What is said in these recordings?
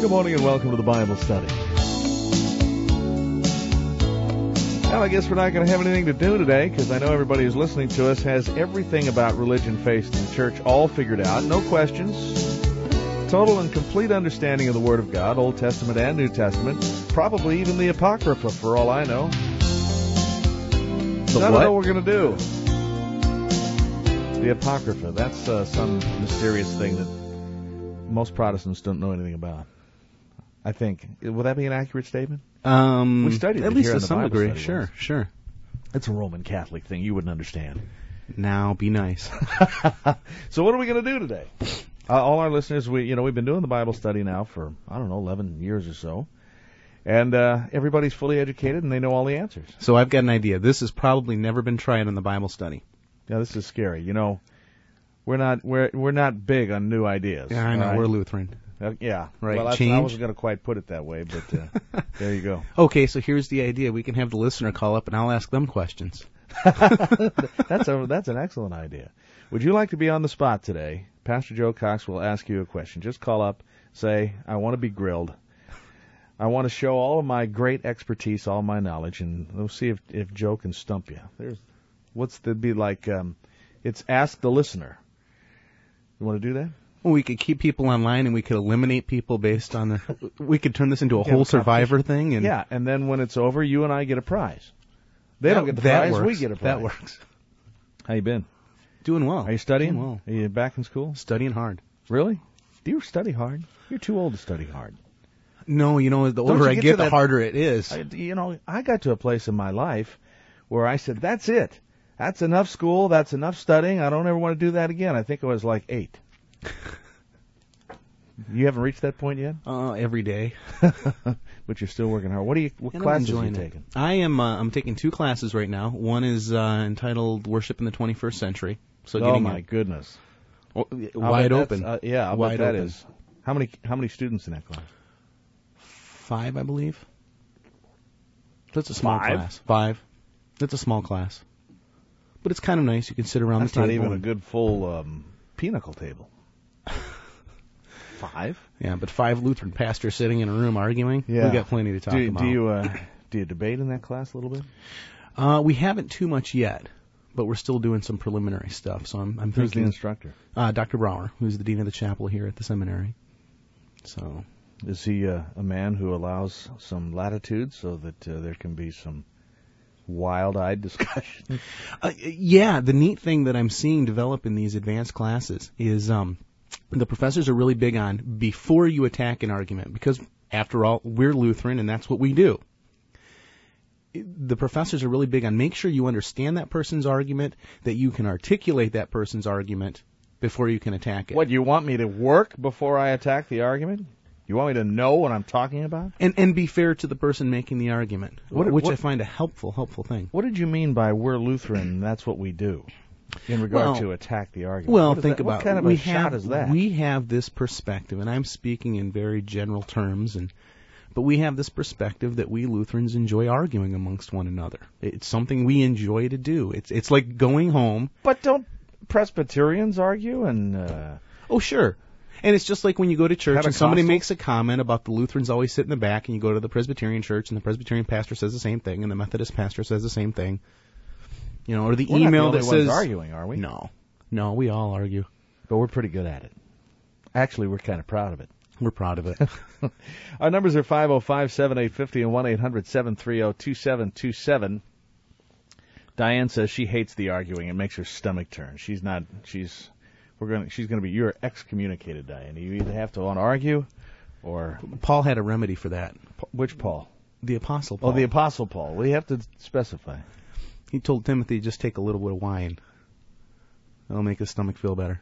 Good morning and welcome to the Bible study. Well, I guess we're not going to have anything to do today because I know everybody who's listening to us has everything about religion, faith, and the church all figured out. No questions. Total and complete understanding of the Word of God, Old Testament and New Testament. Probably even the Apocrypha, for all I know. I don't know what we're going to do. The Apocrypha. That's some mysterious thing that most Protestants don't know anything about. I think. Would that be an accurate statement? We studied at it least here to in the some Bible degree. study Sure, once. sure. It's a Roman Catholic thing. You wouldn't understand. Now, be nice. So what are we going to do today? All our listeners, we've been doing the Bible study now for, 11 years or so. And everybody's fully educated and they know all the answers. So I've got an idea. This has probably never been tried in the Bible study. Yeah, this is scary. We're not big on new ideas. Yeah, I know. Right? We're Lutheran. Yeah. Right. Well, I Change. wasn't going to quite put it that way, but there you go. Okay, so here's the idea. We can have the listener call up and I'll ask them questions. That's an excellent idea. Would you like to be on the spot today? Pastor Joe Cox will ask you a question. Just call up, say, I want to be grilled. I want to show all of my great expertise, all my knowledge, and we'll see if Joe can stump you. It's Ask the Listener. You want to do that? Well, we could keep people online and we could eliminate people based on we could turn this into a whole Survivor thing. And yeah, and then when it's over, you and I get a prize. They don't get the prize, we get a prize. That works. How you been? Doing well. Are you studying? Doing well. Are you back in school? Studying hard. Really? Do you study hard? You're too old to study hard. No, the older I get, the harder it is. I got to a place in my life where I said, that's it. That's enough school. That's enough studying. I don't ever want to do that again. I think I was like 8. You haven't reached that point yet? Every day. But you're still working hard. What classes are you taking? I am. I'm taking 2 classes right now. One is entitled Worship in the 21st Century. So oh my goodness! Wide open. I'll bet that is. How many students in that class? 5, I believe. That's a small 5? class. 5. That's a small class. But it's kind of nice. You can sit around That's the table. That's not even a good full pinnacle table. 5? Yeah, but 5 Lutheran pastors sitting in a room arguing. Yeah. We've got plenty to talk about. Do you debate in that class a little bit? We haven't too much yet, but we're still doing some preliminary stuff. So I'm thinking. Who's the instructor? Dr. Brower, who's the dean of the chapel here at the seminary. So. Is he a man who allows some latitude so that there can be some wild-eyed discussion? Yeah, the neat thing that I'm seeing develop in these advanced classes is the professors are really big on before you attack an argument, because, after all, we're Lutheran and that's what we do. The professors are really big on make sure you understand that person's argument, that you can articulate that person's argument before you can attack it. What, you want me to work before I attack the argument? You want me to know what I'm talking about? And be fair to the person making the argument, which I find a helpful thing. What did you mean by we're Lutheran, that's what we do, in regard to attack the argument? Well, think about what kind of a shot is that? We have this perspective, and I'm speaking in very general terms, but we have this perspective that we Lutherans enjoy arguing amongst one another. It's something we enjoy to do. It's like going home. But don't Presbyterians argue? Oh, sure. And it's just like when you go to church and somebody makes a comment about the Lutherans always sit in the back, and you go to the Presbyterian church and the Presbyterian pastor says the same thing, and the Methodist pastor says the same thing. Or the email that says... We're not the only ones arguing, are we? No, we all argue. But we're pretty good at it. Actually, we're kind of proud of it. We're proud of it. Our numbers are 505-7850 and 1-800-730-2727. Diane says she hates the arguing. It makes her stomach turn. She's going to be, you're excommunicated, Diane. You either have to want to argue or... Paul had a remedy for that. Which Paul? The Apostle Paul. Oh, the Apostle Paul. Well, you have to specify. He told Timothy, just take a little bit of wine. That'll make his stomach feel better.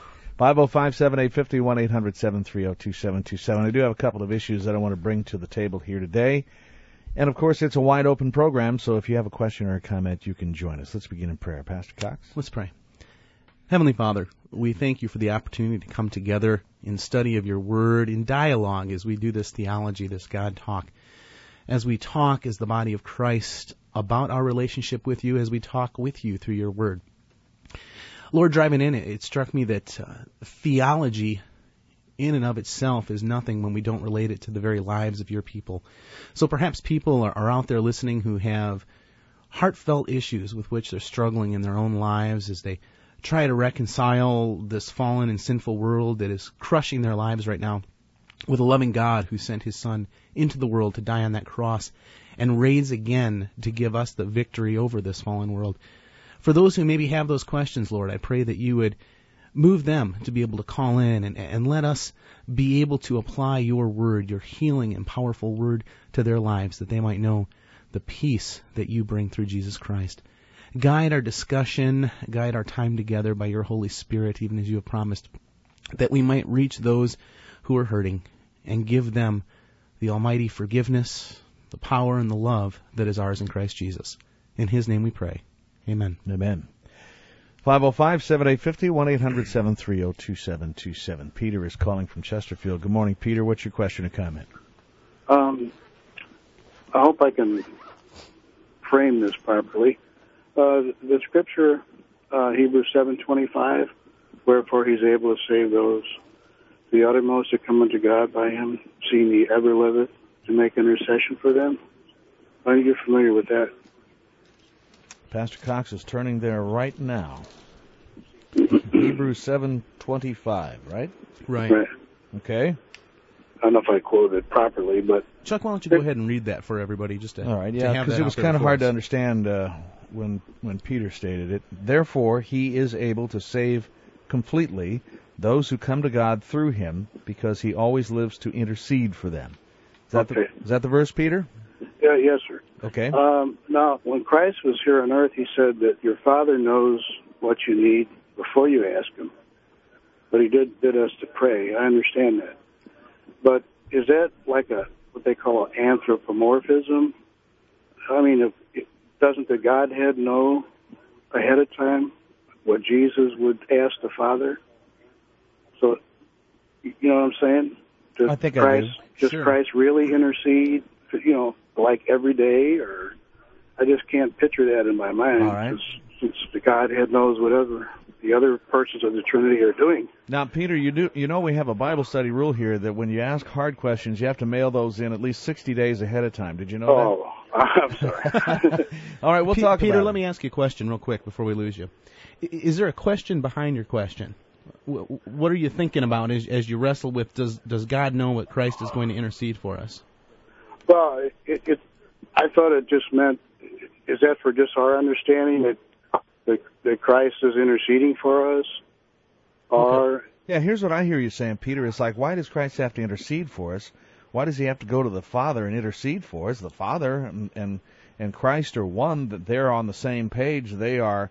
505-7850, 1-800-730-2727. I do have a couple of issues that I want to bring to the table here today. And, of course, it's a wide-open program, so if you have a question or a comment, you can join us. Let's begin in prayer. Pastor Cox? Let's pray. Heavenly Father, we thank you for the opportunity to come together in study of your word, in dialogue as we do this theology, this God talk, as we talk as the body of Christ about our relationship with you, as we talk with you through your word. Lord, driving in, it struck me that theology in and of itself is nothing when we don't relate it to the very lives of your people. So perhaps people are out there listening who have heartfelt issues with which they're struggling in their own lives as they try to reconcile this fallen and sinful world that is crushing their lives right now with a loving God who sent his Son into the world to die on that cross and raise again to give us the victory over this fallen world. For those who maybe have those questions, Lord, I pray that you would move them to be able to call in and let us be able to apply your word, your healing and powerful word to their lives, that they might know the peace that you bring through Jesus Christ. Guide our discussion, guide our time together by your Holy Spirit, even as you have promised, that we might reach those who are hurting and give them the almighty forgiveness, the power, and the love that is ours in Christ Jesus. In his name we pray. Amen. Amen. 505-7850, 1-800-730-2727. Peter is calling from Chesterfield. Good morning, Peter. What's your question or comment? I hope I can frame this properly. The scripture, Hebrews 7:25, wherefore he's able to save those, the uttermost that come unto God by him, seeing he ever liveth, to make intercession for them. Are you familiar with that? Pastor Cox is turning there right now. Hebrews 7:25, right? Right. Okay. I don't know if I quoted it properly, but... Chuck, why don't you go ahead and read that for everybody, just to, all right, to have because that it was kind of hard to understand when Peter stated it. Therefore, he is able to save completely those who come to God through him, because he always lives to intercede for them. Is that the verse, Peter? Yeah, yes, sir. Okay. Now, when Christ was here on earth, he said that your Father knows what you need before you ask him. But he did bid us to pray. I understand that. But is that like what they call anthropomorphism? I mean, doesn't the Godhead know ahead of time what Jesus would ask the Father? So, you know what I'm saying? I think I do. Does Christ really intercede, like every day? Or I just can't picture that in my mind. All right. Since the Godhead knows whatever the other persons of the Trinity are doing. Now, Peter, you know we have a Bible study rule here that when you ask hard questions, you have to mail those in at least 60 days ahead of time. Did you know that? I'm sorry. All right, we'll talk about it. Peter, let me ask you a question real quick before we lose you. Is there a question behind your question? What are you thinking about as you wrestle with, does God know what Christ is going to intercede for us? Well, I thought it just meant, is that for just our understanding that Christ is interceding for us? Or okay. Yeah, here's what I hear you saying, Peter. It's like, why does Christ have to intercede for us? Why does he have to go to the Father and intercede for us? The Father and Christ are one, that they're on the same page. The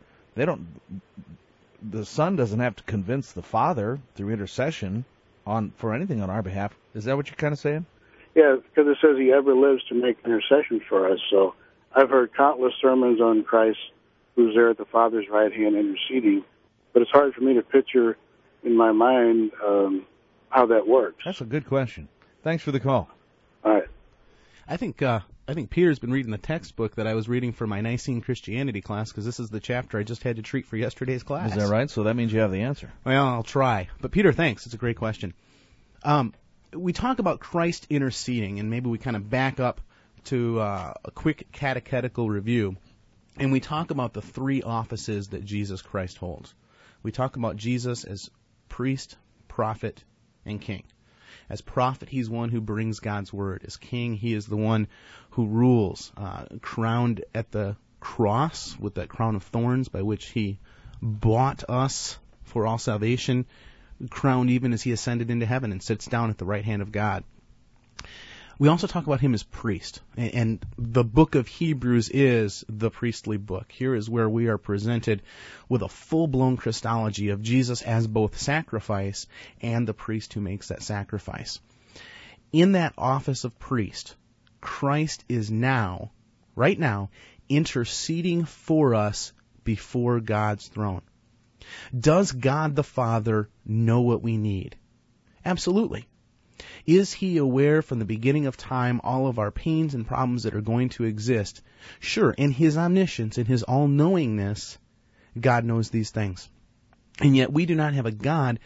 Son doesn't have to convince the Father through intercession for anything on our behalf. Is that what you're kind of saying? Yeah, because it says he ever lives to make intercession for us. So I've heard countless sermons on Christ who's there at the Father's right hand interceding, but it's hard for me to picture in my mind how that works. That's a good question. Thanks for the call. All right. I think Peter's been reading the textbook that I was reading for my Nicene Christianity class, because this is the chapter I just had to treat for yesterday's class. Is that right? So that means you have the answer. Well, I'll try. But Peter, thanks. It's a great question. We talk about Christ interceding, and maybe we kind of back up to a quick catechetical review, and we talk about the three offices that Jesus Christ holds. We talk about Jesus as priest, prophet, and king. As prophet, he's one who brings God's word. As king, he is the one who rules, crowned at the cross with that crown of thorns by which he bought us for all salvation, crowned even as he ascended into heaven and sits down at the right hand of God. We also talk about him as priest, and the book of Hebrews is the priestly book. Here is where we are presented with a full-blown Christology of Jesus as both sacrifice and the priest who makes that sacrifice. In that office of priest, Christ is now, right now, interceding for us before God's throne. Does God the Father know what we need? Absolutely. Is he aware from the beginning of time all of our pains and problems that are going to exist? Sure, in his omniscience, in his all-knowingness, God knows these things. And yet we do not have a God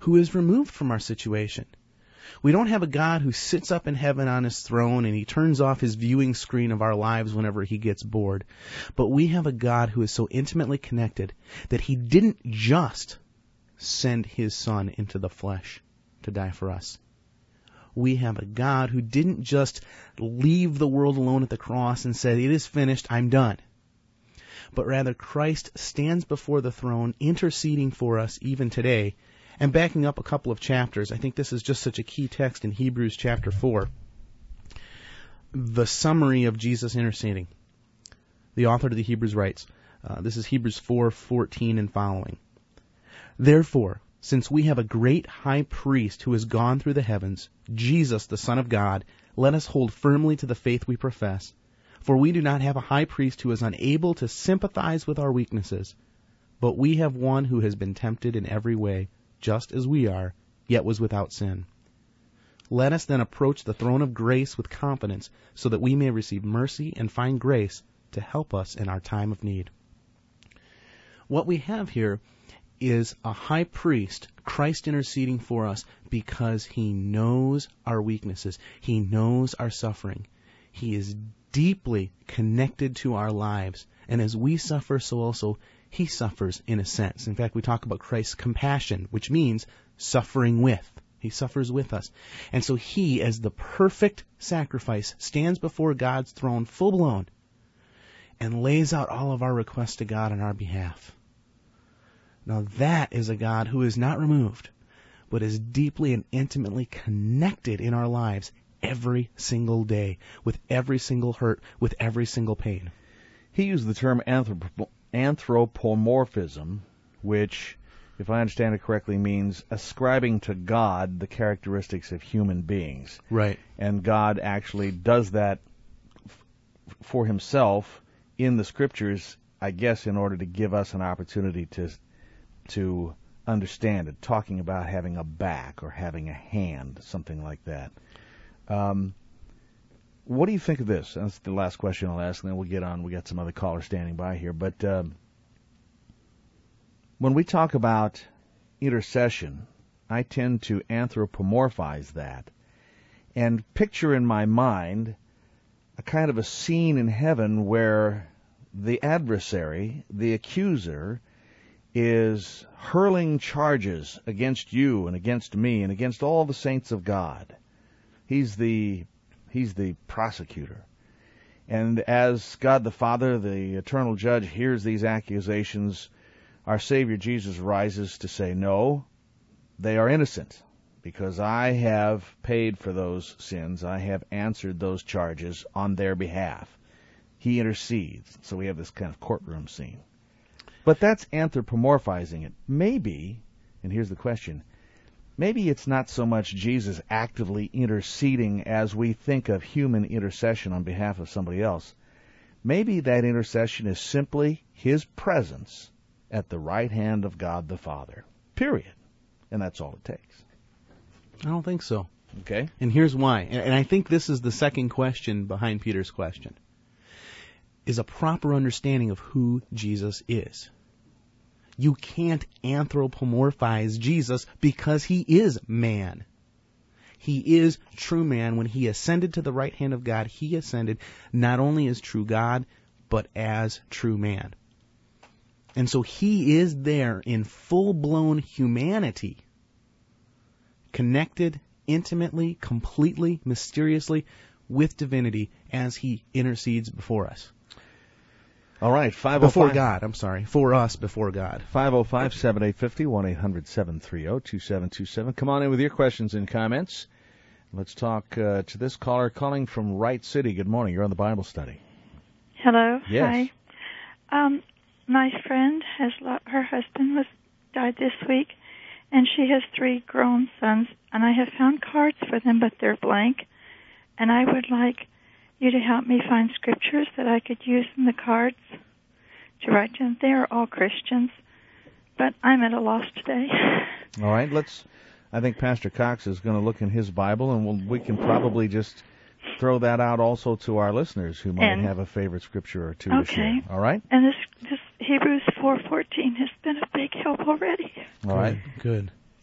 who is removed from our situation. We don't have a God who sits up in heaven on his throne and he turns off his viewing screen of our lives whenever he gets bored. But we have a God who is so intimately connected that he didn't just send his Son into the flesh to die for us. We have a God who didn't just leave the world alone at the cross and said, "It is finished, I'm done." But rather Christ stands before the throne interceding for us even today. And backing up a couple of chapters, I think this is just such a key text in Hebrews chapter 4. The summary of Jesus interceding. The author to the Hebrews writes, this is Hebrews 4:14 and following. "Therefore, since we have a great high priest who has gone through the heavens, Jesus, the Son of God, let us hold firmly to the faith we profess. For we do not have a high priest who is unable to sympathize with our weaknesses, but we have one who has been tempted in every way, just as we are, yet was without sin. Let us then approach the throne of grace with confidence, so that we may receive mercy and find grace to help us in our time of need." What we have here is a high priest, Christ interceding for us because he knows our weaknesses. He knows our suffering. He is deeply connected to our lives. And as we suffer, so also he suffers in a sense. In fact, we talk about Christ's compassion, which means suffering with. He suffers with us. And so he, as the perfect sacrifice, stands before God's throne full-blown and lays out all of our requests to God on our behalf. Now that is a God who is not removed, but is deeply and intimately connected in our lives every single day, with every single hurt, with every single pain. He used the term anthropomorphism, which, if I understand it correctly, means ascribing to God the characteristics of human beings. Right. And God actually does that for himself in the Scriptures, I guess, in order to give us an opportunity to understand it, talking about having a back or having a hand, something like that. What do you think of this? That's the last question I'll ask, and then we'll get on. We got some other callers standing by here. But when we talk about intercession, I tend to anthropomorphize that and picture in my mind a kind of a scene in heaven where the adversary, the accuser, is hurling charges against you and against me and against all the saints of God. He's the prosecutor. And as God the Father, the eternal judge, hears these accusations, our Savior Jesus rises to say, "No, they are innocent, because I have paid for those sins. I have answered those charges on their behalf." He intercedes. So we have this kind of courtroom scene. But that's anthropomorphizing it. Maybe, and here's the question, maybe it's not so much Jesus actively interceding as we think of human intercession on behalf of somebody else. Maybe that intercession is simply his presence at the right hand of God the Father. Period. And that's all it takes. I don't think so. Okay. And here's why. And I think this is the second question behind Peter's question, is a proper understanding of who Jesus is. You can't anthropomorphize Jesus because he is man. He is true man. When he ascended to the right hand of God, he ascended not only as true God, but as true man. And so he is there in full-blown humanity, connected intimately, completely, mysteriously with divinity as he intercedes before us. All right, 505. Before God, I'm sorry. For us, before God. 505-7850, 1-800-730-2727. Come on in with your questions and comments. Let's talk to this caller calling from Wright City. Good morning. You're on the Bible study. Hello. Yes. Hi. My friend her husband died this week, and she has 3 grown sons, and I have found cards for them, but they're blank, and I would like you to help me find scriptures that I could use in the cards to write to them. They are all Christians, but I'm at a loss today. All right, I think Pastor Cox is going to look in his Bible, and we can probably just throw that out also to our listeners who might have a favorite scripture or two to share. All right? And this Hebrews 4:14 has been a big help already. All right. Good.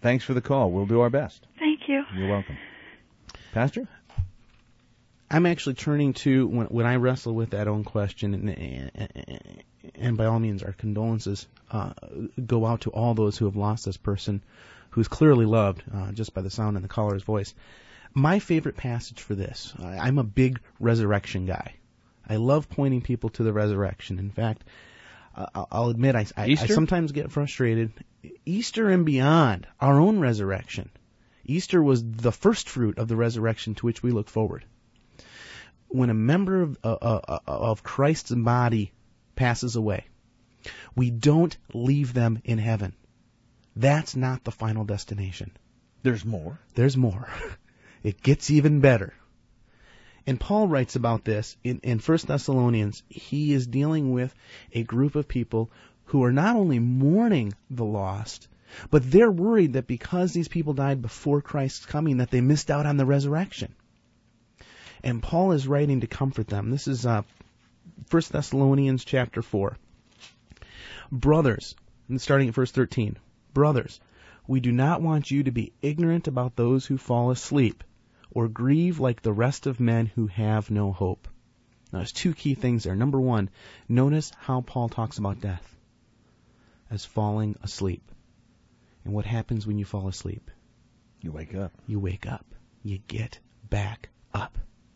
Thanks for the call. We'll do our best. Thank you. You're welcome. Pastor? I'm actually turning to, when I wrestle with that own question, and by all means our condolences go out to all those who have lost this person who's clearly loved just by the sound in the caller's voice. My favorite passage for this, I'm a big resurrection guy. I love pointing people to the resurrection. In fact, I'll admit I sometimes get frustrated. Easter and beyond, our own resurrection. Easter was the first fruit of the resurrection to which we look forward. When a member of Christ's body passes away, we don't leave them in heaven. That's not the final destination. There's more. There's more. It gets even better. And Paul writes about this in 1 Thessalonians. He is dealing with a group of people who are not only mourning the lost, but they're worried that because these people died before Christ's coming, that they missed out on the resurrection. And Paul is writing to comfort them. This is 1 Thessalonians chapter 4. Brothers, and starting at verse 13, brothers, we do not want you to be ignorant about those who fall asleep, or grieve like the rest of men who have no hope. Now, there's two key things there. Number one, notice how Paul talks about death as falling asleep. And what happens when you fall asleep? You wake up. You wake up. You get back up.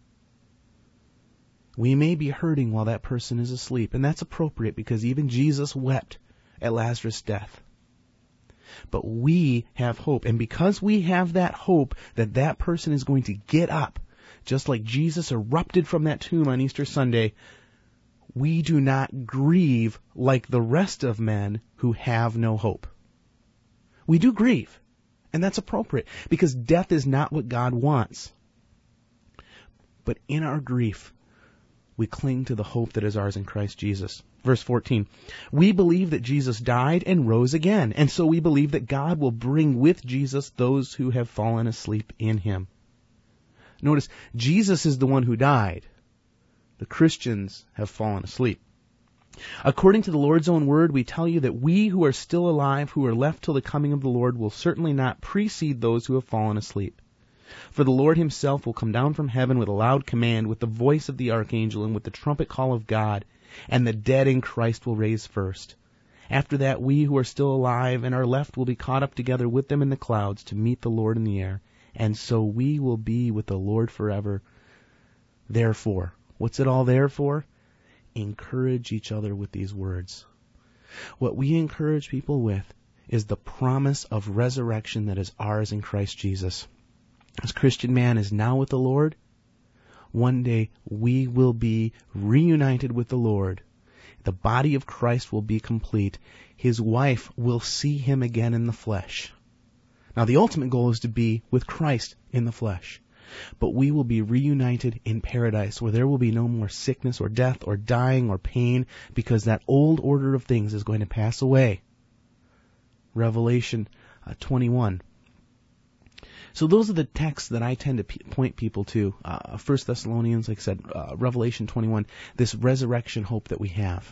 We may be hurting while that person is asleep, and that's appropriate because even Jesus wept at Lazarus' death. But we have hope, and because we have that hope that that person is going to get up, just like Jesus erupted from that tomb on Easter Sunday, we do not grieve like the rest of men who have no hope. We do grieve, and that's appropriate, because death is not what God wants. But in our grief, we cling to the hope that is ours in Christ Jesus. Verse 14, we believe that Jesus died and rose again, and so we believe that God will bring with Jesus those who have fallen asleep in him. Notice, Jesus is the one who died. The Christians have fallen asleep. According to the Lord's own word, we tell you that we who are still alive, who are left till the coming of the Lord, will certainly not precede those who have fallen asleep. For the Lord himself will come down from heaven with a loud command, with the voice of the archangel, and with the trumpet call of God, and the dead in Christ will raise first. After that, we who are still alive and are left will be caught up together with them in the clouds to meet the Lord in the air, and so we will be with the Lord forever. Therefore, what's it all there for? Encourage each other with these words. What we encourage people with is the promise of resurrection that is ours in Christ Jesus. As Christian man is now with the Lord, one day we will be reunited with the Lord. The body of Christ will be complete. His wife will see him again in the flesh. Now, the ultimate goal is to be with Christ in the flesh. But we will be reunited in paradise, where there will be no more sickness or death or dying or pain, because that old order of things is going to pass away. Revelation 21. So those are the texts that I tend to point people to. 1 Thessalonians, like I said, Revelation 21, this resurrection hope that we have.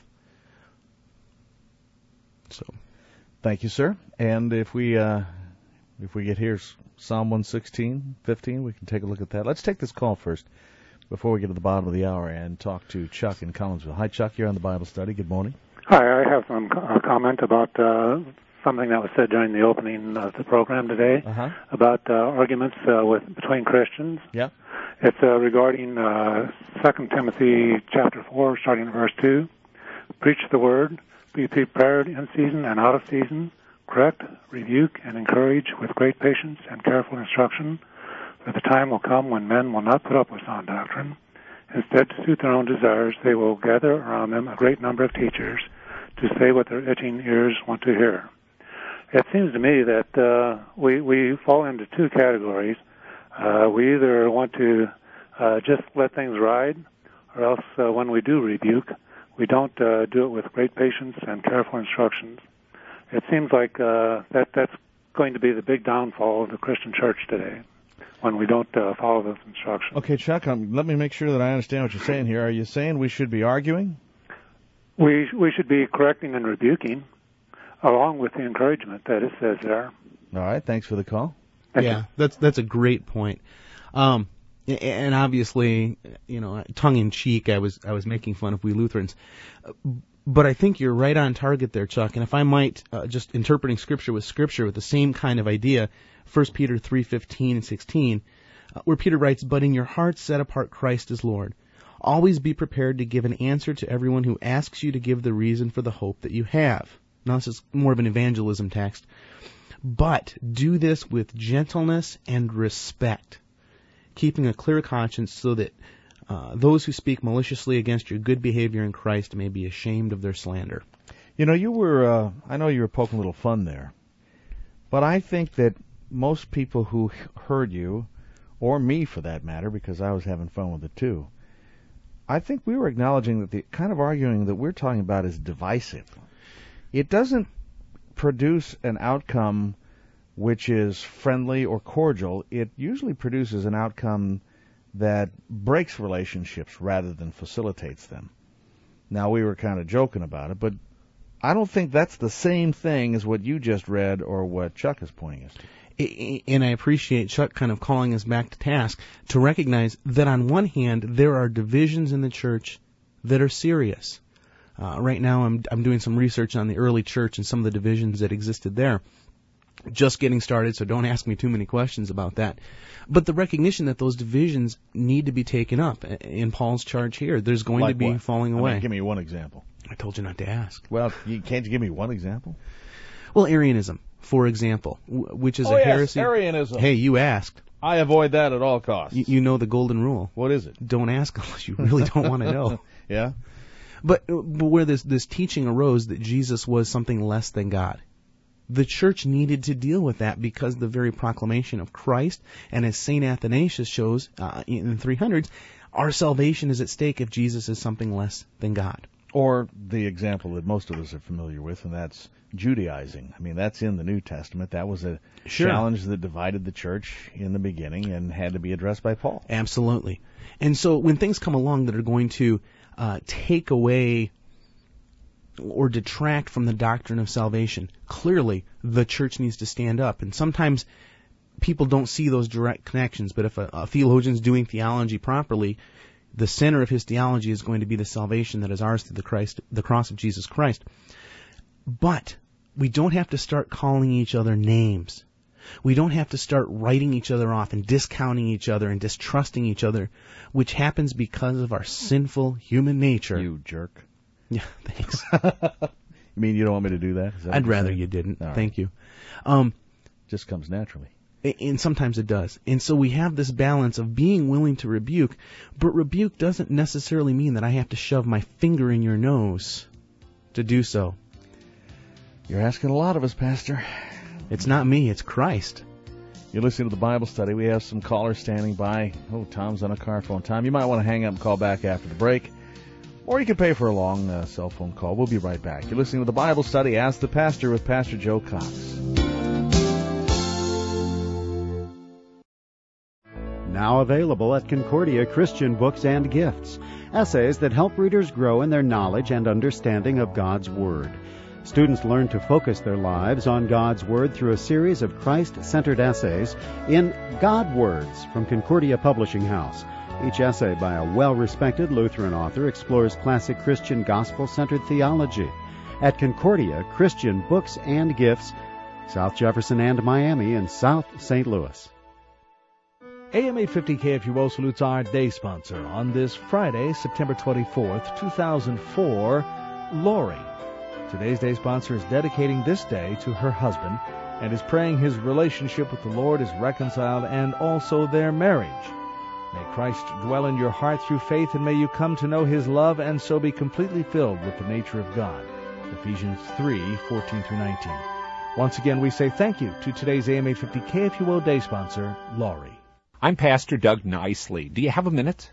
So, thank you, sir. And if we get here, Psalm 116, 15, we can take a look at that. Let's take this call first before we get to the bottom of the hour and talk to Chuck in Collinsville. Hi, Chuck. You're on the Bible study. Good morning. Hi. I have some comment about something that was said during the opening of the program today about arguments between Christians. Yeah. It's regarding 2 Timothy chapter 4, starting in verse 2. Preach the word, be prepared in season and out of season, correct, rebuke, and encourage with great patience and careful instruction, for the time will come when men will not put up with sound doctrine. Instead, to suit their own desires, they will gather around them a great number of teachers to say what their itching ears want to hear. It seems to me that we fall into two categories. We either want to just let things ride, or else when we do rebuke, we don't do it with great patience and careful instructions. It seems like that's going to be the big downfall of the Christian church today, when we don't follow those instructions. Okay, Chuck, let me make sure that I understand what you're saying here. Are you saying we should be arguing? We should be correcting and rebuking, along with the encouragement that it says there. All right, thanks for the call. Yeah, that's a great point. And obviously, tongue in cheek, I was making fun of we Lutherans. But I think you're right on target there, Chuck. And if I might, just interpreting Scripture with the same kind of idea, 1 Peter 3:15 and 16, where Peter writes, "But in your hearts set apart Christ as Lord. Always be prepared to give an answer to everyone who asks you to give the reason for the hope that you have." Now, this is more of an evangelism text. "But do this with gentleness and respect, keeping a clear conscience so that those who speak maliciously against your good behavior in Christ may be ashamed of their slander." I know you were poking a little fun there, but I think that most people who heard you, or me for that matter, because I was having fun with it too, I think we were acknowledging that the kind of arguing that we're talking about is divisive. It doesn't produce an outcome which is friendly or cordial. It usually produces an outcome that breaks relationships rather than facilitates them. Now, we were kind of joking about it, but I don't think that's the same thing as what you just read or what Chuck is pointing us to. And I appreciate Chuck kind of calling us back to task to recognize that on one hand, there are divisions in the church that are serious. Right now, I'm doing some research on the early church and some of the divisions that existed there. Just getting started, so don't ask me too many questions about that. But the recognition that those divisions need to be taken up in Paul's charge here. There's going to be falling away. Give me one example. I told you not to ask. Well, can't you give me one example? Well, Arianism, for example, which is a heresy. Yes, Arianism. Hey, you asked. I avoid that at all costs. You know the golden rule. What is it? Don't ask unless you really don't want to know. Yeah? But where this teaching arose that Jesus was something less than God, the church needed to deal with that because the very proclamation of Christ, and as St. Athanasius shows in the 300s, our salvation is at stake if Jesus is something less than God. Or the example that most of us are familiar with, and that's Judaizing. I mean, that's in the New Testament. That was a challenge that divided the church in the beginning and had to be addressed by Paul. Absolutely. And so when things come along that are going to take away or detract from the doctrine of salvation, clearly the church needs to stand up. And sometimes people don't see those direct connections, but if a theologian's doing theology properly, the center of his theology is going to be the salvation that is ours through the cross of Jesus Christ. But we don't have to start calling each other names. We don't have to start writing each other off and discounting each other and distrusting each other, which happens because of our sinful human nature. You jerk. Yeah, thanks. You mean you don't want me to do that? I'd rather you didn't. All right. Thank you. Just comes naturally. And sometimes it does. And so we have this balance of being willing to rebuke, but rebuke doesn't necessarily mean that I have to shove my finger in your nose to do so. You're asking a lot of us, Pastor. It's not me, it's Christ. You're listening to the Bible study. We have some callers standing by. Oh, Tom's on a car phone. Tom, you might want to hang up and call back after the break. Or you can pay for a long cell phone call. We'll be right back. You're listening to the Bible study. Ask the Pastor with Pastor Joe Cox. Now available at Concordia Christian Books and Gifts. Essays that help readers grow in their knowledge and understanding of God's Word. Students learn to focus their lives on God's Word through a series of Christ-centered essays in God Words from Concordia Publishing House. Each essay by a well-respected Lutheran author explores classic Christian gospel-centered theology. At Concordia Christian Books and Gifts, South Jefferson and Miami in South St. Louis. AM 850 KFUO salutes our day sponsor on this Friday, September 24th, 2004, Lori. Today's day sponsor is dedicating this day to her husband and is praying his relationship with the Lord is reconciled and also their marriage. May Christ dwell in your heart through faith, and may you come to know His love and so be completely filled with the nature of God. Ephesians 3:14-19. Once again, we say thank you to today's AM 850 KFUO day sponsor, Lori. I'm Pastor Doug Nicely. Do you have a minute?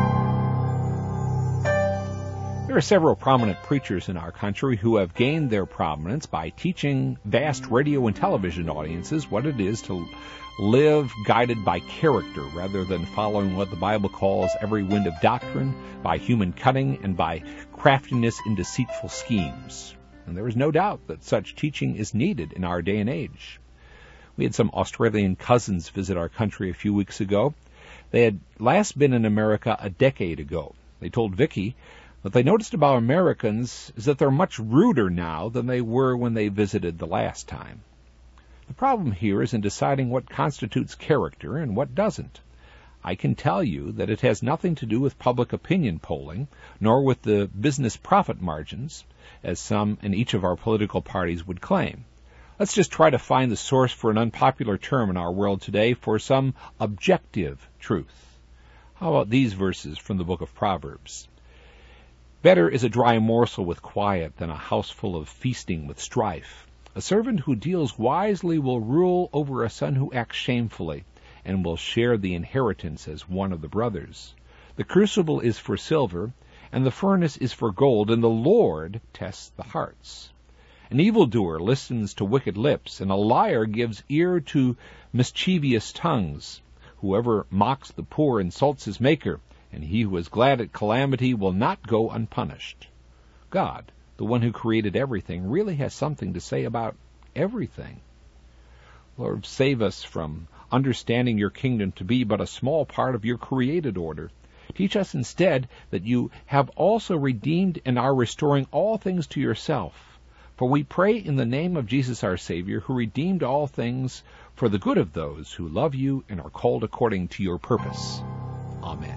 There are several prominent preachers in our country who have gained their prominence by teaching vast radio and television audiences what it is to live guided by character rather than following what the Bible calls every wind of doctrine, by human cunning, and by craftiness in deceitful schemes. And there is no doubt that such teaching is needed in our day and age. We had some Australian cousins visit our country a few weeks ago. They had last been in America a decade ago. They told Vicki what they noticed about Americans is that they're much ruder now than they were when they visited the last time. The problem here is in deciding what constitutes character and what doesn't. I can tell you that it has nothing to do with public opinion polling, nor with the business profit margins, as some in each of our political parties would claim. Let's just try to find the source for an unpopular term in our world today for some objective truth. How about these verses from the book of Proverbs? Better is a dry morsel with quiet than a house full of feasting with strife. A servant who deals wisely will rule over a son who acts shamefully, and will share the inheritance as one of the brothers. The crucible is for silver, and the furnace is for gold, and the Lord tests the hearts. An evildoer listens to wicked lips, and a liar gives ear to mischievous tongues. Whoever mocks the poor insults his Maker, and he who is glad at calamity will not go unpunished. God, the one who created everything, really has something to say about everything. Lord, save us from understanding your kingdom to be but a small part of your created order. Teach us instead that you have also redeemed and are restoring all things to yourself. For we pray in the name of Jesus our Savior, who redeemed all things for the good of those who love you and are called according to your purpose. Amen.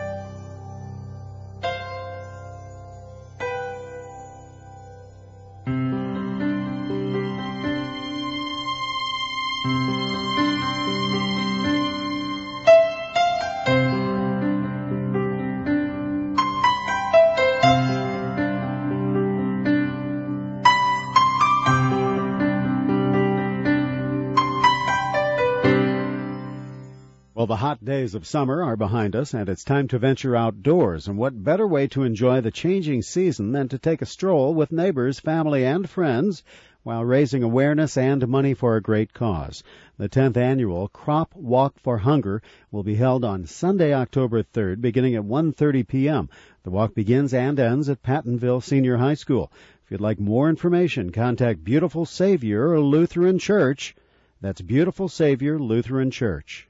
Well, the hot days of summer are behind us, and it's time to venture outdoors. And what better way to enjoy the changing season than to take a stroll with neighbors, family, and friends while raising awareness and money for a great cause. The 10th annual Crop Walk for Hunger will be held on Sunday, October 3rd, beginning at 1:30 p.m. The walk begins and ends at Pattonville Senior High School. If you'd like more information, contact Beautiful Savior Lutheran Church. That's Beautiful Savior Lutheran Church.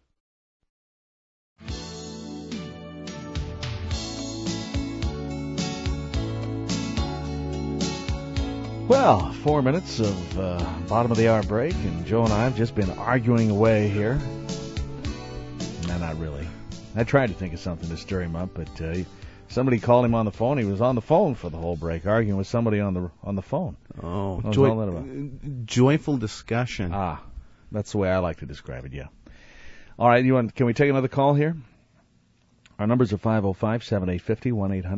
Well, 4 minutes of bottom of the hour break, and Joe and I have just been arguing away here. No, not really. I tried to think of something to stir him up, but somebody called him on the phone. He was on the phone for the whole break, arguing with somebody on the phone. Oh, what was all that about? Joyful discussion. Ah, that's the way I like to describe it. Yeah. All right, can we take another call here? Our numbers are 505-7850,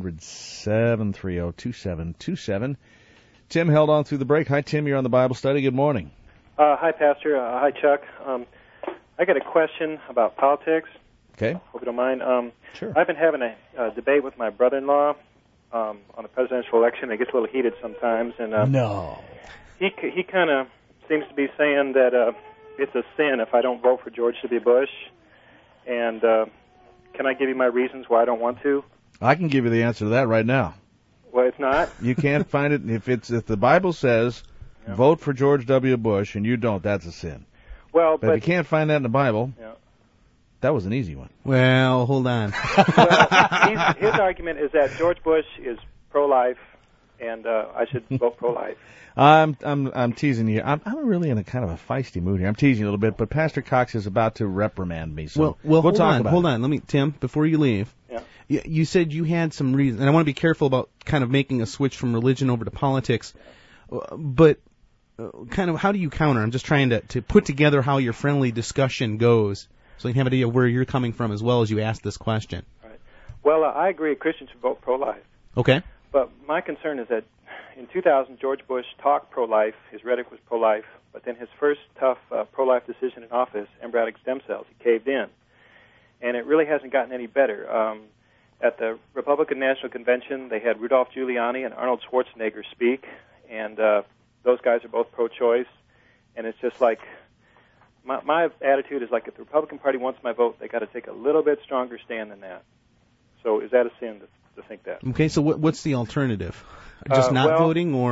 1-800-730-2727. Tim held on through the break. Hi, Tim. You're on the Bible study. Good morning. Hi, Pastor. Hi, Chuck. I got a question about politics. Okay. Hope you don't mind. Sure. I've been having a debate with my brother-in-law on the presidential election. It gets a little heated sometimes, and no. He kind of seems to be saying that it's a sin if I don't vote for George W. Bush. And can I give you my reasons why I don't want to? I can give you the answer to that right now. Well, it's not. You can't find it if the Bible says vote for George W. Bush and you don't. That's a sin. Well, but if you can't find that in the Bible, that was an easy one. Well, hold on. Well, his argument is that George Bush is pro-life, and I should vote pro-life. I'm teasing you. I'm really in a kind of a feisty mood here. I'm teasing you a little bit, but Pastor Cox is about to reprimand me. So well, we'll talk about it. Hold on. Tim, before you leave. Yeah. You said you had some reason, and I want to be careful about kind of making a switch from religion over to politics, but kind of how do you counter? I'm just trying to put together how your friendly discussion goes so you can have an idea where you're coming from as well as you ask this question. Right. Well, I agree Christians should vote pro-life. Okay. But my concern is that in 2000, George Bush talked pro-life, his rhetoric was pro-life, but then his first tough pro-life decision in office, embryonic stem cells, he caved in. And it really hasn't gotten any better. At the Republican National Convention, they had Rudolph Giuliani and Arnold Schwarzenegger speak, and those guys are both pro-choice. And it's just like, my attitude is like if the Republican Party wants my vote, they got to take a little bit stronger stand than that. So is that a sin to think that? Okay, so what's the alternative? Just not voting, or?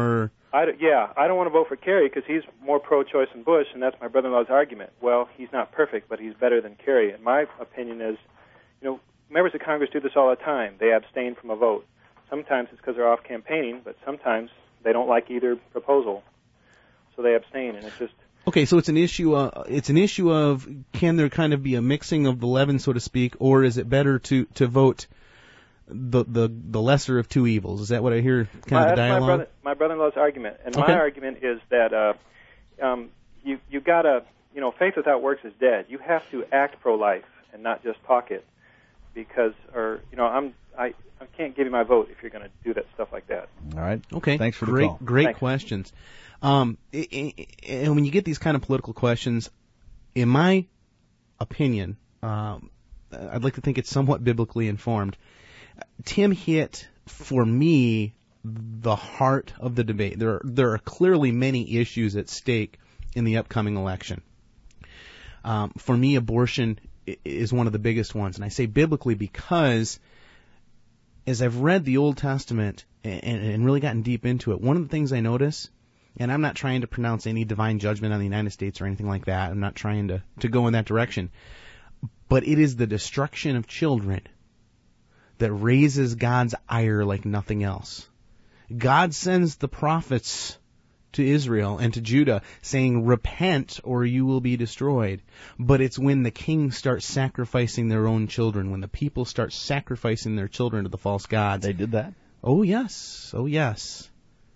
I don't want to vote for Kerry because he's more pro-choice than Bush, and that's my brother-in-law's argument. Well, he's not perfect, but he's better than Kerry. And my opinion is, members of Congress do this all the time. They abstain from a vote. Sometimes it's because they're off campaigning, but sometimes they don't like either proposal, so they abstain. And it's just okay. So it's an issue. It's an issue of can there kind of be a mixing of the leaven, so to speak, or is it better to vote the lesser of two evils? Is that what I hear? Kind of the dialogue. That's my brother-in-law's argument, and my argument is that you gotta faith without works is dead. You have to act pro-life and not just talk it, because I can't give you my vote if you're going to do that stuff like that. All right. Okay. Thanks for the call. Great Thanks. questions. And when you get these kind of political questions, in my opinion, I'd like to think it's somewhat biblically informed. Tim hit, for me, the heart of the debate. There are clearly many issues at stake in the upcoming election. For me, abortion is one of the biggest ones. And I say biblically because as I've read the Old Testament and really gotten deep into it, one of the things I notice, and I'm not trying to pronounce any divine judgment on the United States or anything like that. I'm not trying to go in that direction. But it is the destruction of children that raises God's ire like nothing else. God sends the prophets to Israel and to Judah saying, repent or you will be destroyed. But it's when the kings start sacrificing their own children, when the people start sacrificing their children to the false gods. They did that? Oh, yes. Oh, yes.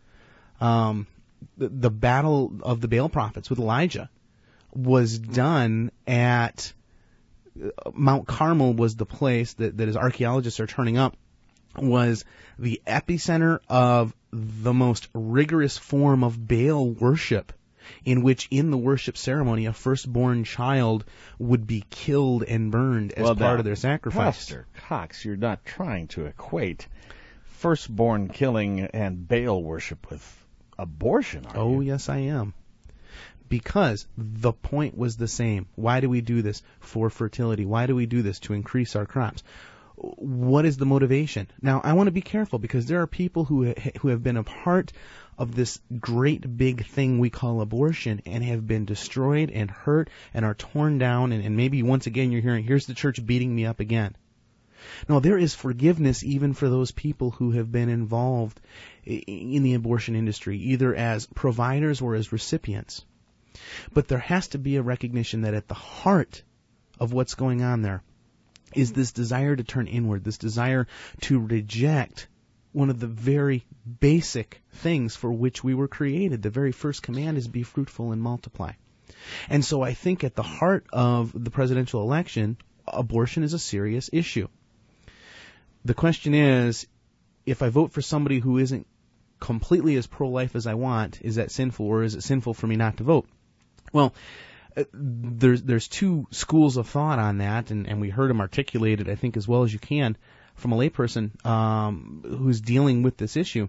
The battle of the Baal prophets with Elijah was done at Mount Carmel was the place that as archaeologists are turning up, was the epicenter of the most rigorous form of Baal worship, in which in the worship ceremony a firstborn child would be killed and burned as part of their sacrifice. Pastor Cox, you're not trying to equate firstborn killing and Baal worship with abortion, are you? Oh, yes, I am. Because the point was the same. Why do we do this? For fertility. Why do we do this? To increase our crops. What is the motivation? Now, I want to be careful because there are people who have been a part of this great big thing we call abortion and have been destroyed and hurt and are torn down, and maybe once again you're hearing, here's the church beating me up again. No, there is forgiveness even for those people who have been involved in the abortion industry, either as providers or as recipients. But there has to be a recognition that at the heart of what's going on there is this desire to turn inward, this desire to reject one of the very basic things for which we were created. The very first command is be fruitful and multiply. And so I think at the heart of the presidential election, abortion is a serious issue. The question is, if I vote for somebody who isn't completely as pro-life as I want, is that sinful, or is it sinful for me not to vote? Well, there's two schools of thought on that, and we heard them articulated, I think, as well as you can from a layperson who's dealing with this issue.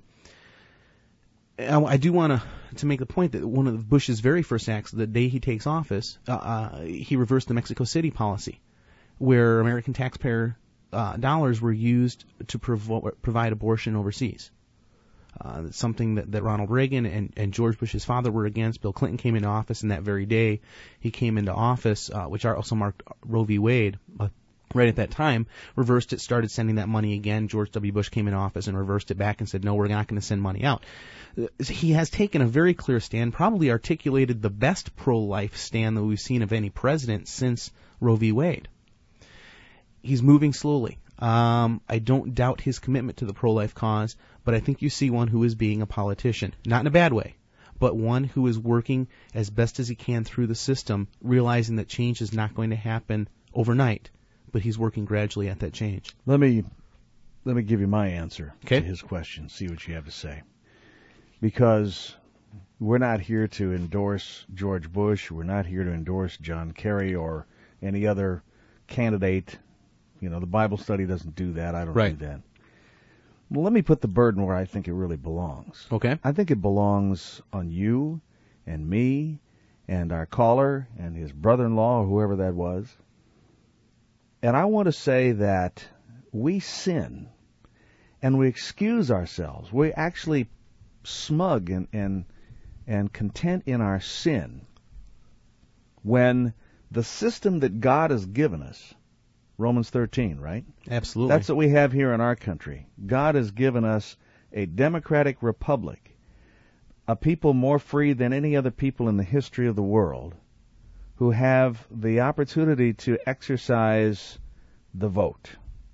I do want to make the point that one of Bush's very first acts, the day he takes office, he reversed the Mexico City policy, where American taxpayer dollars were used to provide abortion overseas. Something that Ronald Reagan and George Bush's father were against. Bill Clinton came into office, and that very day he came into office, which also marked Roe v. Wade, right at that time, reversed it, started sending that money again. George W. Bush came into office and reversed it back and said, no, we're not going to send money out. He has taken a very clear stand, probably articulated the best pro-life stand that we've seen of any president since Roe v. Wade. He's moving slowly. I don't doubt his commitment to the pro-life cause, but I think you see one who is being a politician, not in a bad way, but one who is working as best as he can through the system, realizing that change is not going to happen overnight, but he's working gradually at that change. Let me give you my answer to his question, see what you have to say. Because we're not here to endorse George Bush, we're not here to endorse John Kerry or any other candidate. You know, the Bible study doesn't do that. I don't do that. Well, let me put the burden where I think it really belongs. Okay. I think it belongs on you and me and our caller and his brother-in-law or whoever that was. And I want to say that we sin and we excuse ourselves. We actually smug and content in our sin when the system that God has given us, Romans 13, right? Absolutely. That's what we have here in our country. God has given us a democratic republic, a people more free than any other people in the history of the world, who have the opportunity to exercise the vote.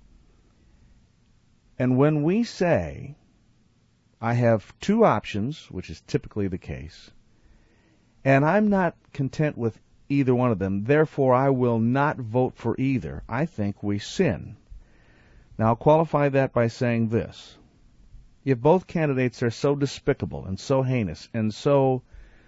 And when we say, I have two options, which is typically the case, and I'm not content with either one of them, therefore I will not vote for either, I think we sin. Now I'll qualify that by saying this. If both candidates are so despicable and so heinous and so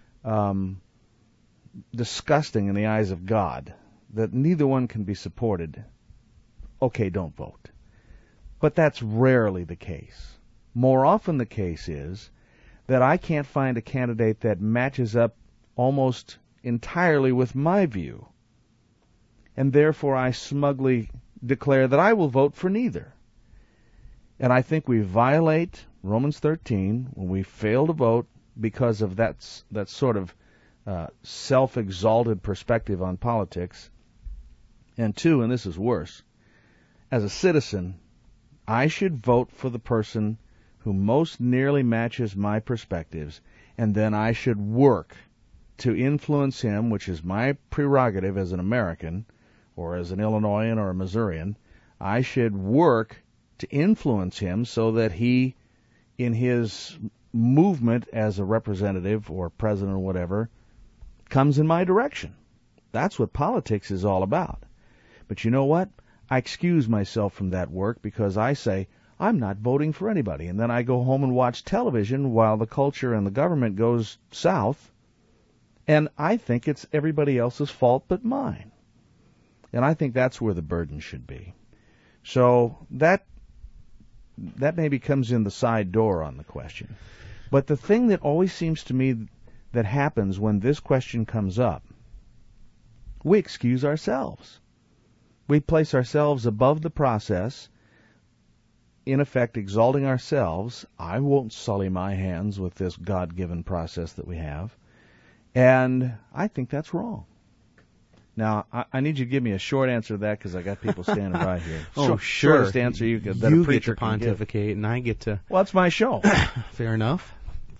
disgusting in the eyes of God that neither one can be supported, okay, don't vote. But that's rarely the case. More often the case is that I can't find a candidate that matches up almost entirely with my view, and therefore I smugly declare that I will vote for neither. And I think we violate Romans 13 when we fail to vote because of that sort of self-exalted perspective on politics. And two, and this is worse, as a citizen, I should vote for the person who most nearly matches my perspectives, and then I should work to influence him, which is my prerogative as an American or as an Illinoisan or a Missourian. I should work to influence him so that he, in his movement as a representative or president or whatever, comes in my direction. That's what politics is all about. But you know what? I excuse myself from that work because I say, I'm not voting for anybody. And then I go home and watch television while the culture and the government goes south. And I think it's everybody else's fault but mine. And I think that's where the burden should be. So that maybe comes in the side door on the question. But the thing that always seems to me that happens when this question comes up, we excuse ourselves. We place ourselves above the process, in effect exalting ourselves. I won't sully my hands with this God-given process that we have. And I think that's wrong. Now, I need you to give me a short answer to that because I got people standing right here. Sure. Shortest answer you could. That You a preacher get to pontificate, and I get to. Well, it's my show. Fair enough.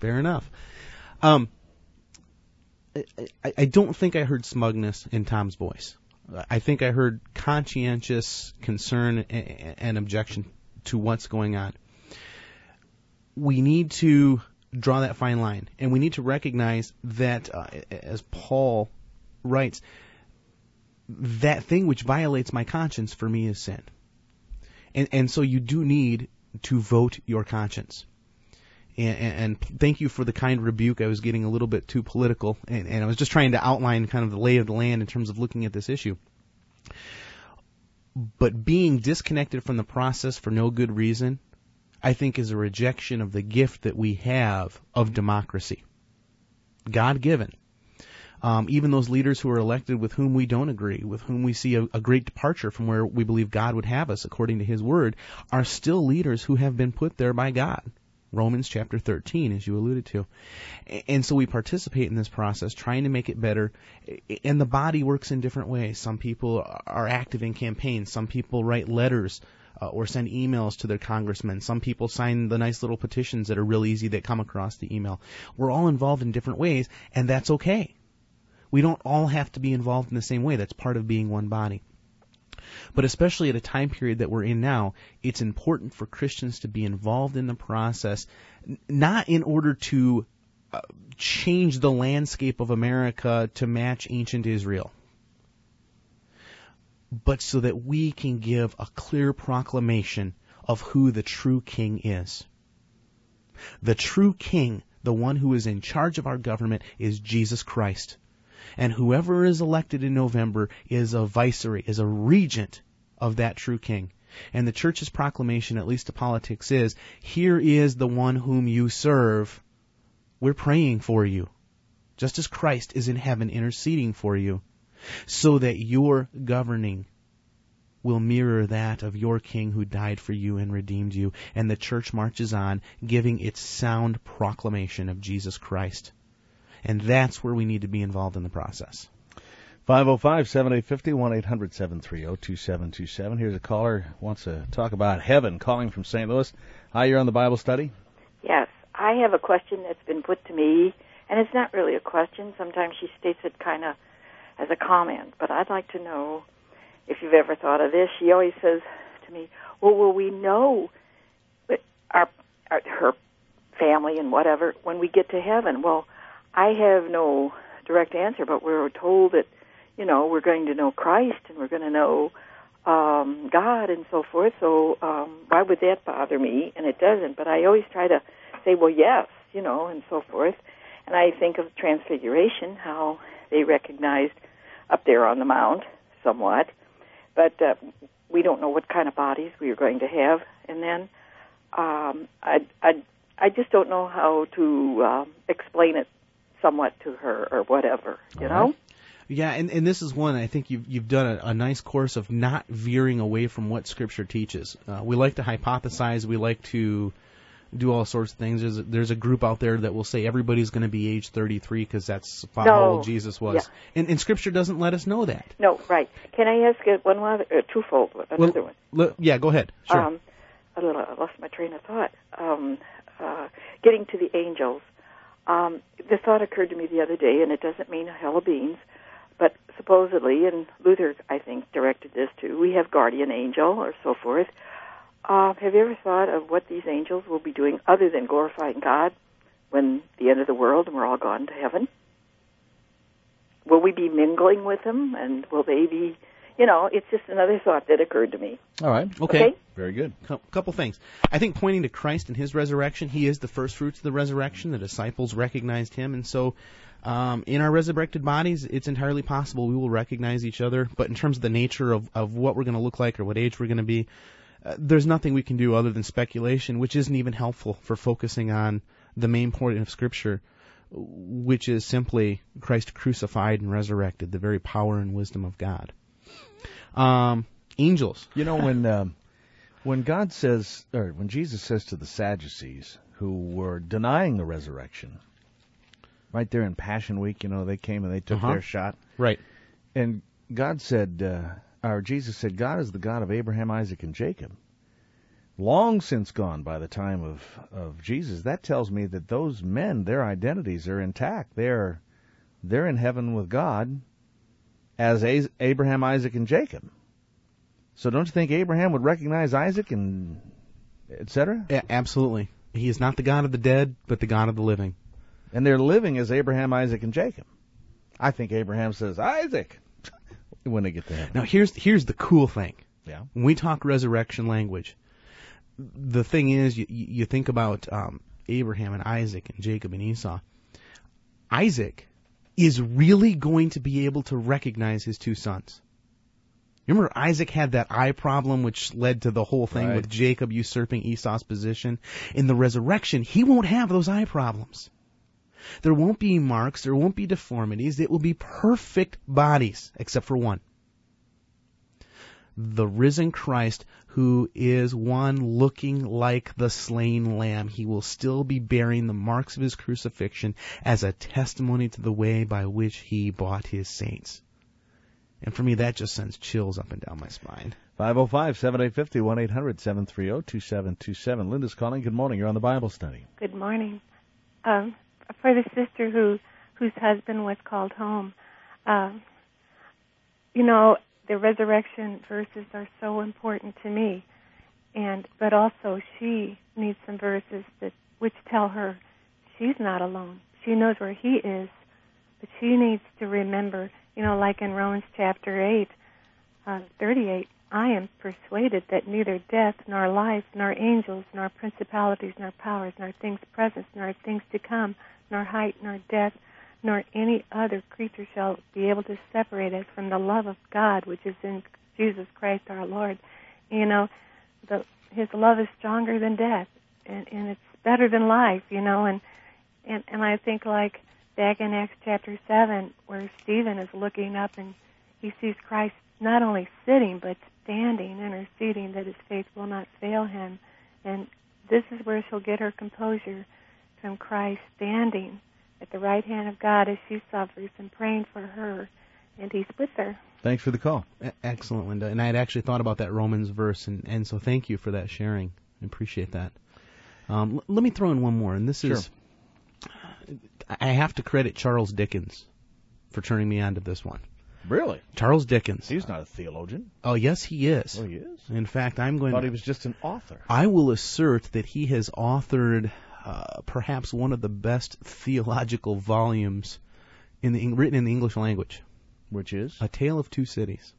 I don't think I heard smugness in Tom's voice. I think I heard conscientious concern and objection to what's going on. We need to draw that fine line, and we need to recognize that, as Paul writes, that thing which violates my conscience for me is sin. And so you do need to vote your conscience. And thank you for the kind rebuke. I was getting a little bit too political, and I was just trying to outline kind of the lay of the land in terms of looking at this issue. But being disconnected from the process for no good reason, I think, is a rejection of the gift that we have of democracy. God-given. Even those leaders who are elected with whom we don't agree, with whom we see a great departure from where we believe God would have us according to His Word, are still leaders who have been put there by God. Romans chapter 13, as you alluded to. And so we participate in this process, trying to make it better. And the body works in different ways. Some people are active in campaigns. Some people write letters or send emails to their congressmen. Some people sign the nice little petitions that are real easy that come across the email. We're all involved in different ways, and that's okay. We don't all have to be involved in the same way. That's part of being one body. But especially at a time period that we're in now, it's important for Christians to be involved in the process, not in order to change the landscape of America to match ancient Israel, but so that we can give a clear proclamation of who the true king is. The true king, the one who is in charge of our government, is Jesus Christ. And whoever is elected in November is a viceroy, is a regent of that true king. And the church's proclamation, at least to politics, is, here is the one whom you serve. We're praying for you, just as Christ is in heaven interceding for you, so that your governing will mirror that of your King who died for you and redeemed you. And the church marches on, giving its sound proclamation of Jesus Christ. And that's where we need to be involved in the process. 505-7850, 1-800-730-2727. Here's a caller who wants to talk about heaven, calling from St. Louis. Hi, you're on the Bible study. Yes, I have a question that's been put to me, and it's not really a question. Sometimes she states it kind of as a comment, but I'd like to know if you've ever thought of this. She always says to me, well, will we know her family and whatever when we get to heaven? Well, I have no direct answer, but we're told that, we're going to know Christ and we're going to know God and so forth, so why would that bother me? And it doesn't, but I always try to say, well, yes, and so forth. And I think of Transfiguration, how they recognized up there on the mount somewhat, but we don't know what kind of bodies we are going to have. And then I just don't know how to explain it somewhat to her or whatever, you know? Yeah, and this is one, I think you've done a nice course of not veering away from what Scripture teaches. We like to hypothesize. We like to do all sorts of things. There's a group out there that will say everybody's going to be age 33 because that's how old Jesus was. Yeah. And Scripture doesn't let us know that. No, right. Can I ask one more, twofold, another one? Yeah, go ahead. Sure. I lost my train of thought. Getting to the angels. The thought occurred to me the other day, and it doesn't mean a hell of beans, but supposedly, and Luther, I think, directed this too, we have guardian angel or so forth. Have you ever thought of what these angels will be doing other than glorifying God when the end of the world and we're all gone to heaven? Will we be mingling with them, and will they be, it's just another thought that occurred to me. All right. Okay. Very good. Couple things. I think pointing to Christ and His resurrection, He is the first fruits of the resurrection. The disciples recognized Him, and so in our resurrected bodies, it's entirely possible we will recognize each other. But in terms of the nature of what we're going to look like or what age we're going to be, there's nothing we can do other than speculation, which isn't even helpful for focusing on the main point of Scripture, which is simply Christ crucified and resurrected, the very power and wisdom of God. Angels. When God says, or when Jesus says to the Sadducees, who were denying the resurrection, right there in Passion Week, they came and they took their shot. Right. And God said, Jesus said, God is the God of Abraham, Isaac, and Jacob. Long since gone by the time of Jesus. That tells me that those men, their identities are intact. They're in heaven with God as Abraham, Isaac, and Jacob. So don't you think Abraham would recognize Isaac and et cetera? Yeah, absolutely. He is not the God of the dead, but the God of the living. And they're living as Abraham, Isaac, and Jacob. I think Abraham says, Isaac, when they get to heaven. Now, here's the cool thing. Yeah. When we talk resurrection language, the thing is, you think about Abraham and Isaac and Jacob and Esau. Isaac is really going to be able to recognize his two sons. Remember, Isaac had that eye problem, which led to the whole thing with Jacob usurping Esau's position. In the resurrection, he won't have those eye problems. There won't be marks, there won't be deformities. It will be perfect bodies, except for one. The risen Christ, who is one looking like the slain lamb, he will still be bearing the marks of his crucifixion as a testimony to the way by which he bought his saints. And for me, that just sends chills up and down my spine. 505-7850, 1-800-730-2727. Linda's calling. Good morning. You're on the Bible study. Good morning. For the sister whose husband was called home, the resurrection verses are so important to me, but also she needs some verses which tell her she's not alone. She knows where he is, but she needs to remember, like in Romans chapter 8, 38, I am persuaded that neither death, nor life, nor angels, nor principalities, nor powers, nor things present, nor things to come, nor height, nor depth, nor any other creature shall be able to separate us from the love of God, which is in Jesus Christ our Lord. His love is stronger than death, and it's better than life, and I think like back in Acts chapter 7, where Stephen is looking up and he sees Christ not only sitting, but standing, interceding, that his faith will not fail him. And this is where she'll get her composure, from Christ standing at the right hand of God as she suffers and praying for her, and he's with her. Thanks for the call. Excellent, Linda. And I had actually thought about that Romans verse, and so thank you for that sharing. I appreciate that. Let me throw in one more, and this is, I have to credit Charles Dickens for turning me on to this one. Really? Charles Dickens. He's not a theologian. Oh, yes, he is. Oh, he is? In fact, I thought he was just an author. I will assert that he has authored perhaps one of the best theological volumes written in the English language. Which is? A Tale of Two Cities.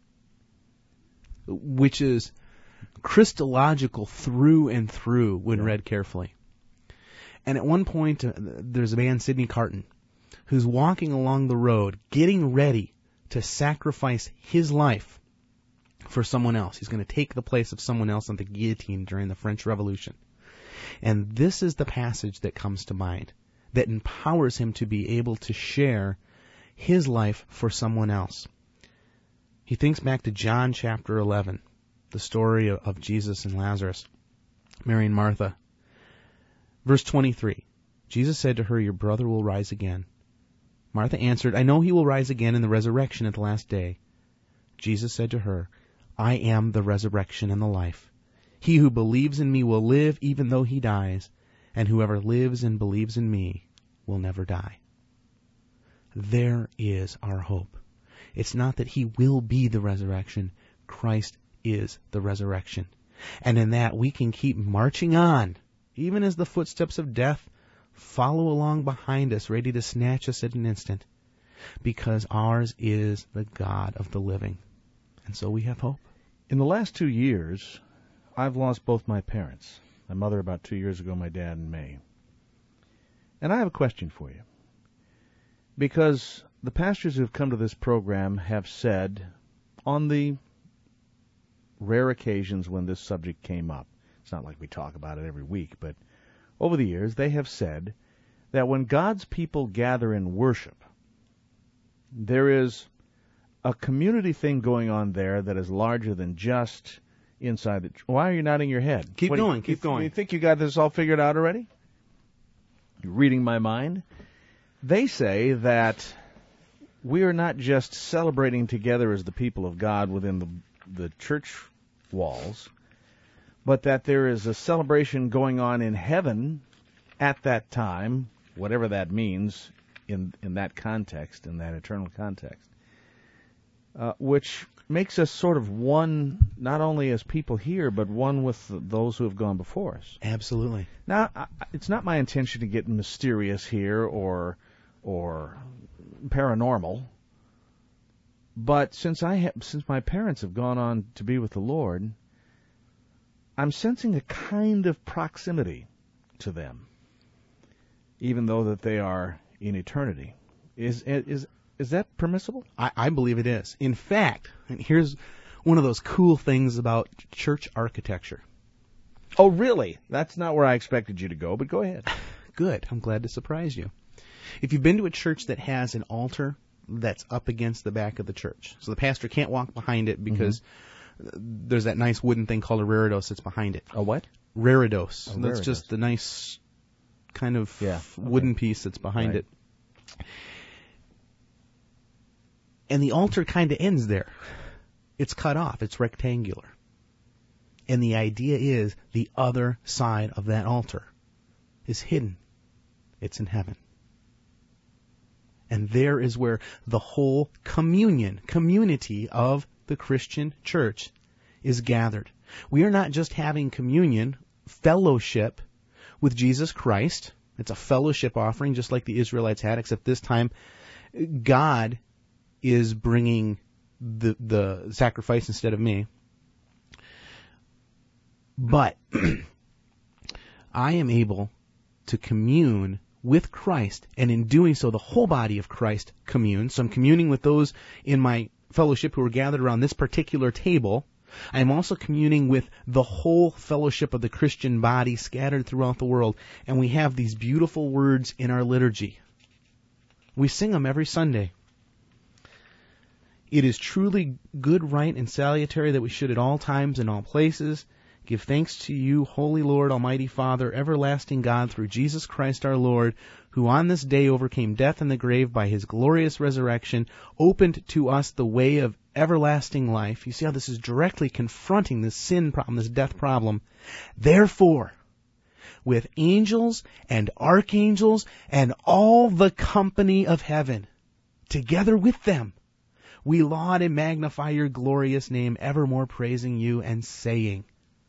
Which is Christological through and through when read carefully. And at one point, there's a man, Sidney Carton, who's walking along the road, getting ready to sacrifice his life for someone else. He's going to take the place of someone else on the guillotine during the French Revolution. And this is the passage that comes to mind, that empowers him to be able to share his life for someone else. He thinks back to John chapter 11, the story of Jesus and Lazarus, Mary and Martha. Verse 23, Jesus said to her, "Your brother will rise again." Martha answered, "I know he will rise again in the resurrection at the last day." Jesus said to her, "I am the resurrection and the life. He who believes in me will live even though he dies, and whoever lives and believes in me will never die." There is our hope. It's not that he will be the resurrection. Christ is the resurrection. And in that we can keep marching on, even as the footsteps of death follow along behind us, ready to snatch us at an instant, because ours is the God of the living. And so we have hope. In the last 2 years, I've lost both my parents. My mother about 2 years ago, my dad in May. And I have a question for you. Because the pastors who have come to this program have said, on the rare occasions when this subject came up, it's not like we talk about it every week, but over the years they have said that when God's people gather in worship, there is a community thing going on there that is larger than just inside the... Why are you nodding your head? Keep going. You think you got this all figured out already? You're reading my mind? They say that we are not just celebrating together as the people of God within the church walls, but that there is a celebration going on in heaven at that time, whatever that means in that context, in that eternal context, which makes us sort of one, not only as people here, but one with those who have gone before us. Absolutely. Now, it's not my intention to get mysterious here or paranormal, but since my parents have gone on to be with the Lord, I'm sensing a kind of proximity to them, even though that they are in eternity. Is that permissible? I believe it is. In fact, and here's one of those cool things about church architecture. Oh, really? That's not where I expected you to go, but go ahead. Good. I'm glad to surprise you. If you've been to a church that has an altar that's up against the back of the church, so the pastor can't walk behind it because there's that nice wooden thing called a reredos that's behind it. A what? Reredos. That's reredos. just the nice kind of wooden piece that's behind it. And the altar kind of ends there. It's cut off. It's rectangular. And the idea is the other side of that altar is hidden. It's in heaven. And there is where the whole community of the Christian church is gathered. We are not just having communion, fellowship with Jesus Christ. It's a fellowship offering just like the Israelites had, except this time God is bringing the sacrifice instead of me. But I am able to commune with Christ, and in doing so, the whole body of Christ communes. So I'm communing with those in my fellowship who are gathered around this particular table. I'm also communing with the whole fellowship of the Christian body scattered throughout the world, and we have these beautiful words in our liturgy. We sing them every Sunday. It is truly good, right, and salutary that we should at all times and all places give thanks to you, Holy Lord, Almighty Father, everlasting God, through Jesus Christ our Lord, who on this day overcame death and the grave by his glorious resurrection, opened to us the way of everlasting life. You see how this is directly confronting this sin problem, this death problem. Therefore, with angels and archangels and all the company of heaven, together with them, we laud and magnify your glorious name, evermore praising you and saying,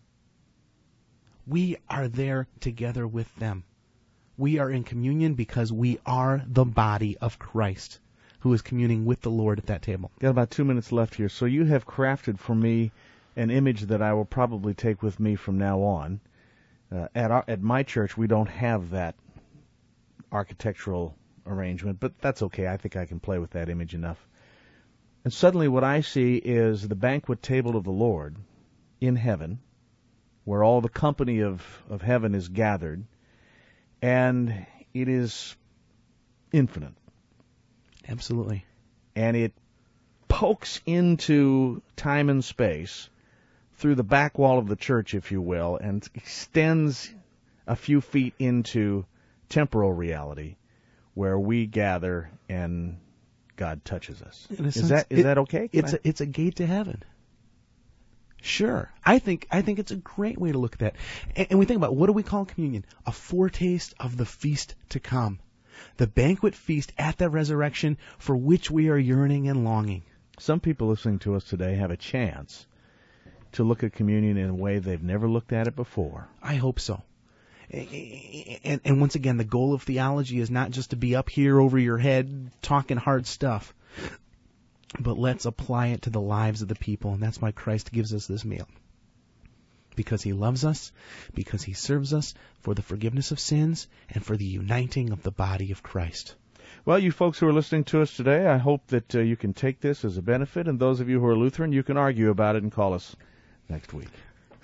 we are there together with them. We are in communion because we are the body of Christ, who is communing with the Lord at that table. Got about 2 minutes left here. So you have crafted for me an image that I will probably take with me from now on. At my church, we don't have that architectural arrangement, but that's okay. I think I can play with that image enough. And suddenly what I see is the banquet table of the Lord in heaven, where all the company of heaven is gathered, and it is infinite. Absolutely. And it pokes into time and space through the back wall of the church, if you will, and extends a few feet into temporal reality, where we gather and God touches us. Is that okay? It's a gate to heaven. Sure. I think it's a great way to look at that. And we think about, what do we call communion? A foretaste of the feast to come. The banquet feast at the resurrection for which we are yearning and longing. Some people listening to us today have a chance to look at communion in a way they've never looked at it before. I hope so. And once again, the goal of theology is not just to be up here over your head talking hard stuff, but let's apply it to the lives of the people, and that's why Christ gives us this meal. Because he loves us, because he serves us for the forgiveness of sins, and for the uniting of the body of Christ. Well, you folks who are listening to us today, I hope that you can take this as a benefit, and those of you who are Lutheran, you can argue about it and call us next week.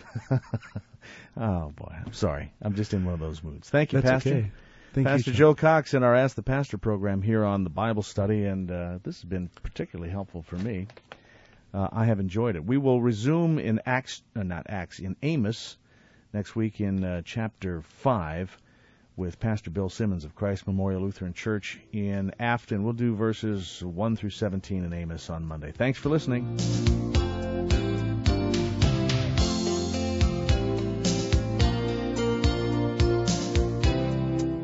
Oh, boy, I'm sorry. I'm just in one of those moods. Thank you, That's Pastor. Okay. Thank Pastor you, Joe Cox in our Ask the Pastor program here on the Bible Study, and this has been particularly helpful for me. I have enjoyed it. We will resume in in Amos next week in chapter 5 with Pastor Bill Simmons of Christ Memorial Lutheran Church in Afton. We'll do verses 1 through 17 in Amos on Monday. Thanks for listening.